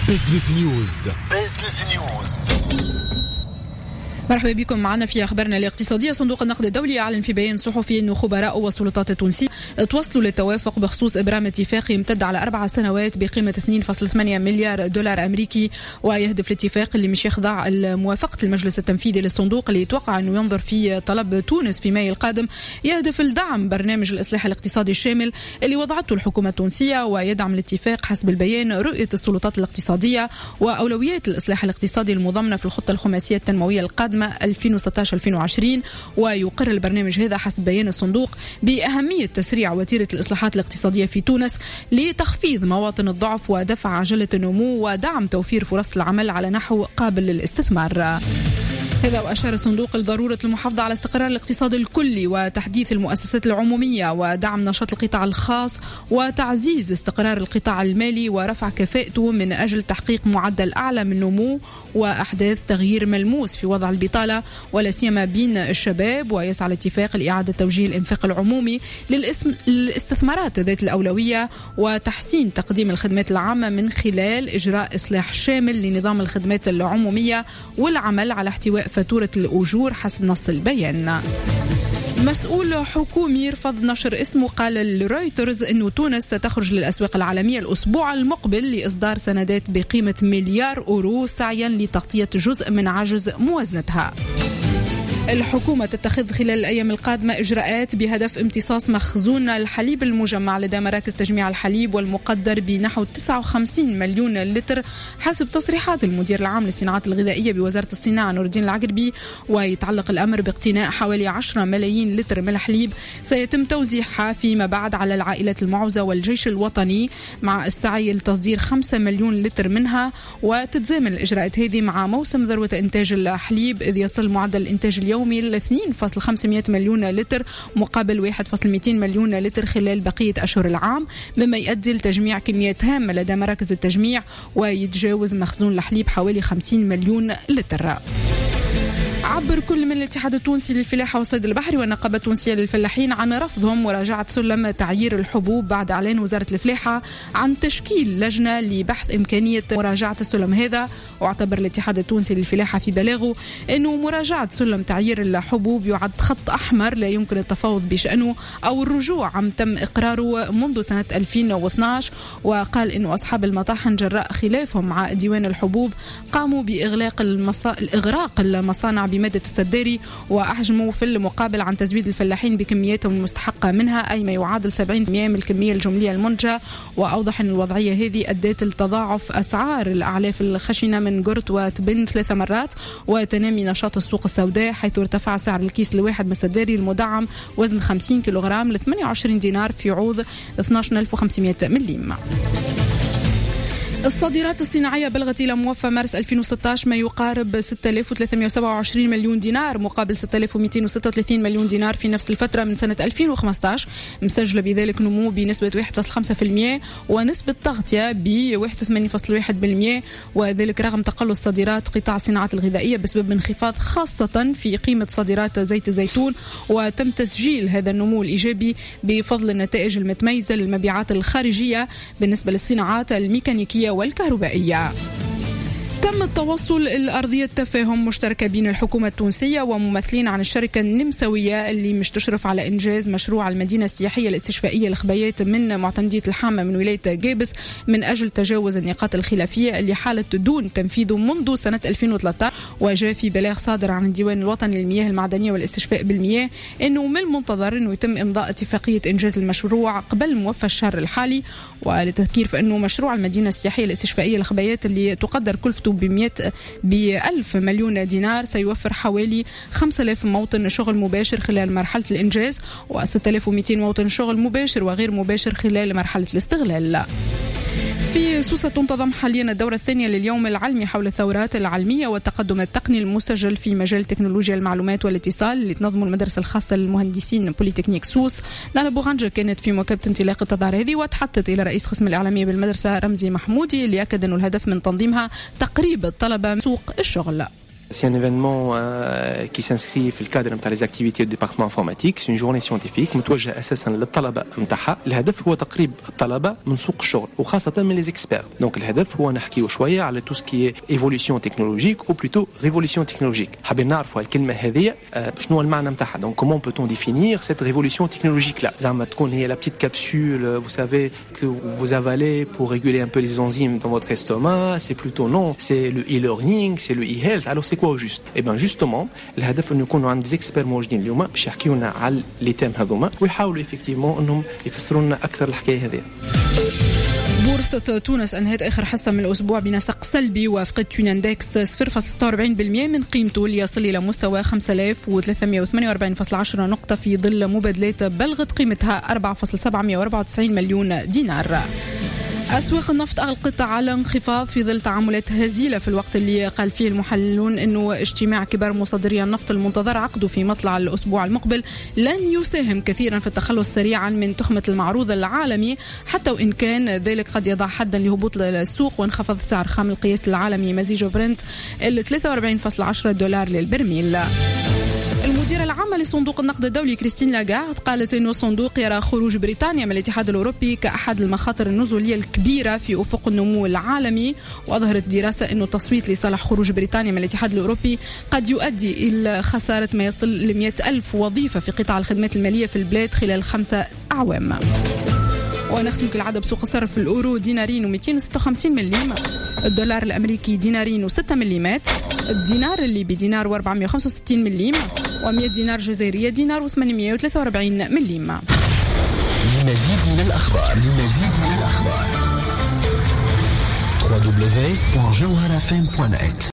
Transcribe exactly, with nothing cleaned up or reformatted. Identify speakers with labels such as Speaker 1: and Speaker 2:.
Speaker 1: بزنس نيوز. بزنس نيوز.
Speaker 2: مرحبا بكم معنا في أخبارنا الاقتصادية. صندوق النقد الدولي أعلن في بيان صحفي أنه خبراء والسلطات التونسية توصلوا للتوافق بخصوص إبرام اتفاق يمتد على أربع سنوات بقيمة اثنين فاصلة ثمانية مليار دولار أمريكي، ويهدف الاتفاق اللي مش يخضع موافقة المجلس التنفيذي للصندوق اللي يتوقع أنه ينظر في طلب تونس في مايو القادم، يهدف لدعم برنامج الإصلاح الاقتصادي الشامل اللي وضعته الحكومة التونسية، ويدعم الاتفاق حسب البيان رؤية السلطات الاقتصادية وأولويات الإصلاح الاقتصادي المضمنة في الخطة الخماسية التنموية القادمة ألفين وستة عشر ألفين وعشرين. ويقر البرنامج هذا حسب بيان الصندوق بأهمية تسريع وتيرة الإصلاحات الاقتصادية في تونس لتخفيض مواطن الضعف ودفع عجلة النمو ودعم توفير فرص العمل على نحو قابل للاستثمار. هذا وأشار الصندوق لضرورة المحافظة على استقرار الاقتصاد الكلي وتحديث المؤسسات العمومية ودعم نشاط القطاع الخاص وتعزيز استقرار القطاع المالي ورفع كفاءته من أجل تحقيق معدل أعلى من النمو وأحداث تغيير ملموس في وضع البطالة ولا سيما بين الشباب. ويسعى الاتفاق لإعادة توجيه الإنفاق العمومي للاستثمارات ذات الأولوية وتحسين تقديم الخدمات العامة من خلال إجراء إصلاح شامل لنظام الخدمات العمومية والعمل على احتواء فاتورة الأجور حسب نص البيان. مسؤول حكومي رفض نشر اسمه قال لرويترز أنه تونس ستخرج للأسواق العالمية الأسبوع المقبل لإصدار سندات بقيمة مليار أورو سعيا لتغطية جزء من عجز موازنتها. الحكومة تتخذ خلال الأيام القادمة إجراءات بهدف امتصاص مخزون الحليب المجمع لدى مراكز تجميع الحليب والمقدر بنحو تسعة وخمسين مليون لتر حسب تصريحات المدير العام للصناعات الغذائية بوزارة الصناعة نور الدين العقربي. ويتعلق الأمر باقتناء حوالي عشرة ملايين لتر من الحليب سيتم توزيعها فيما بعد على العائلات المعوزة والجيش الوطني مع السعي لتصدير خمسة مليون لتر منها. وتتزامن الإجراءات هذه مع موسم ذروة إنتاج الحليب إذ يصل معدل الإنتاج اليومي ل اثنين فاصلة وخمسمائة مليون لتر مقابل واحد فاصلة مئتين مليون لتر خلال بقية أشهر العام، مما يؤدي لتجميع كميات هامة لدى مراكز التجميع ويتجاوز مخزون الحليب حوالي خمسين مليون لتر. عبر كل من الاتحاد التونسي للفلاحة والصيد البحري والنقابة التونسية للفلاحين عن رفضهم مراجعة سلم تعيير الحبوب بعد إعلان وزارة الفلاحة عن تشكيل لجنة لبحث إمكانية مراجعة السلم هذا. واعتبر الاتحاد التونسي للفلاحة في بلاغه أنه مراجعة سلم تعيير الحبوب يعد خط أحمر لا يمكن التفاوض بشأنه أو الرجوع عم تم إقراره منذ سنة ألفين واثني عشر. وقال أنه أصحاب المطاحن جراء خلافهم مع ديوان الحبوب قاموا بإغلاق المصا... الإغراق المصانع بمادة السداري وأحجموا في المقابل عن تزويد الفلاحين بكمياتهم المستحقة منها أي ما يعادل سبعين بالمئة من الكمية الجملية المنتجة. وأوضح أن الوضعية هذه أدت لتضاعف أسعار الأعلاف الخشنة من قرط وتبن ثلاث مرات وتنامي نشاط السوق السوداء حيث ارتفع سعر الكيس الواحد من السداري المدعم وزن خمسين كيلوغرام ل ثمانية وعشرين دينار في عوض اثني عشر ألف وخمسمائة مليم. الصادرات الصناعية بلغت إلى موفى مارس ألفين وستة عشر ما يقارب ستة آلاف وثلاثمائة وسبعة وعشرين مليون دينار مقابل ستة آلاف ومئتين وستة وثلاثين مليون دينار في نفس الفترة من سنة ألفين وخمسة عشر، مسجلة بذلك نمو بنسبة واحد فاصلة خمسة بالمئة ونسبة تغطية ب واحد وثمانين فاصلة واحد بالمئة، وذلك رغم تقلص صادرات قطاع الصناعات الغذائية بسبب انخفاض خاصة في قيمة صادرات زيت الزيتون. وتم تسجيل هذا النمو الإيجابي بفضل النتائج المتميزة للمبيعات الخارجية بالنسبة للصناعات الميكانيكية والكهربائية. تم التوصل لأرضية تفاهم مشتركة بين الحكومة التونسية وممثلين عن الشركة النمساوية اللي مش تشرف على إنجاز مشروع المدينة السياحية الاستشفائية لخبيات من معتمدية الحامة من ولاية جابس من أجل تجاوز النقاط الخلافية اللي حالت دون تنفيذه منذ سنة ألفين وثلاثة عشر. وجاء في بلاغ صادر عن الديوان الوطني للمياه المعدنية والاستشفاء بالمياه أنه من المنتظر أنه يتم إمضاء اتفاقية إنجاز المشروع قبل موفى الشهر الحالي. وللتذكير فإنه مشروع المدينة السياحية الاستشفائية لخبيات اللي تقدر كلفته بمئة بألف مليون دينار سيوفر حوالي خمسة آلاف موطن شغل مباشر خلال مرحلة الإنجاز وستة آلاف ومئتين موطن شغل مباشر وغير مباشر خلال مرحلة الاستغلال. في سوسة تنتظم حاليا الدورة الثانية لليوم العلمي حول الثورات العلمية والتقدم التقني المسجل في مجال تكنولوجيا المعلومات والاتصال اللي تنظم المدرسة الخاصة للمهندسين بوليتكنيك سوس. نالا بوغانجا كانت في مواكبة انطلاق التظاهر هذه وتحدثت إلى رئيس قسم الإعلامية بالمدرسة رمزي محمودي اللي أكد أنه الهدف من تنظيمها تقريب الطلبة من سوق الشغل.
Speaker 3: C'est un événement euh, qui s'inscrit في الكادر نتاع les activités du département informatique. C'est une journée scientifique متوجهة أساسا للطلبة نتاعها. الهدف هو تقريب الطلبة من سوق الشغل وخاصة من les experts. Donc الهدف هو نحكيو شوية على tout ce qui est évolution technologique ou plutôt révolution technologique. حابين نعرفوا الكلمة هذه شنو المعنى نتاعها. Donc comment peut-on définir cette révolution technologique là? زعما تكون هي la petite capsule, vous savez, que vous avalez pour réguler un peu les enzymes dans votre estomac. C'est plutôt non, c'est le e-learning, c'est le e-health. Alors c'est quoi au juste? Eh bien justement الهدف انه يكونوا عند experts موجودين اليوم باش يحكيوا لنا على les thèmes هذوما ويحاولوا effectivement انهم يفسروا لنا اكثر الحكايه هذه.
Speaker 2: بورصة تونس أنهت آخر حصة من الأسبوع بنسق سلبي وافقت تون اندكس صفر فاصلة ستة وأربعين بالمئة من قيمته ليصل إلى مستوى خمسة آلاف وثلاثمئة وثمانية وأربعين فاصلة عشرة نقطة في ظل مبادلات بلغت قيمتها أربعة فاصلة سبعمئة وأربعة وتسعين مليون دينار. أسواق النفط أغلقت على انخفاض في ظل تعاملات هزيلة في الوقت اللي قال فيه المحللون أنه اجتماع كبار مصدري النفط المنتظر عقده في مطلع الأسبوع المقبل لن يساهم كثيرا في التخلص سريعا من تخمة المعروض العالمي، حتى وإن كان ذلك قد يضع حدا لهبوط السوق وانخفض سعر خام القياس العالمي مزيج برنت إلى ثلاثة وأربعين فاصلة عشرة دولار للبرميل. المديرة العامة لصندوق النقد الدولي كريستين لاغارد قالت إنه الصندوق يرى خروج بريطانيا من الاتحاد الأوروبي كأحد المخاطر النزولية الكبيرة في أفق النمو العالمي. وأظهرت دراسة إنه التصويت لصالح خروج بريطانيا من الاتحاد الأوروبي قد يؤدي إلى خسارة ما يصل ل مئة ألف وظيفة في قطاع الخدمات المالية في البلاد خلال خمسة أعوام. ونختم كالعادة بسوق الصرف. الأورو دينارين ومئتين وستة وخمسين مليم، الدولار الأمريكي دينارين وستة مليمات، الدينار الليبي دينار وأربعمئة وخمسة وستين مليم، ومئة دينار جزائرية دينار وثمانمئة وثلاثة وأربعين مليم.
Speaker 1: لمزيد من الأخبار لمزيد من الأخبار دبليو دبليو دبليو دوت جوهر إف إم دوت نت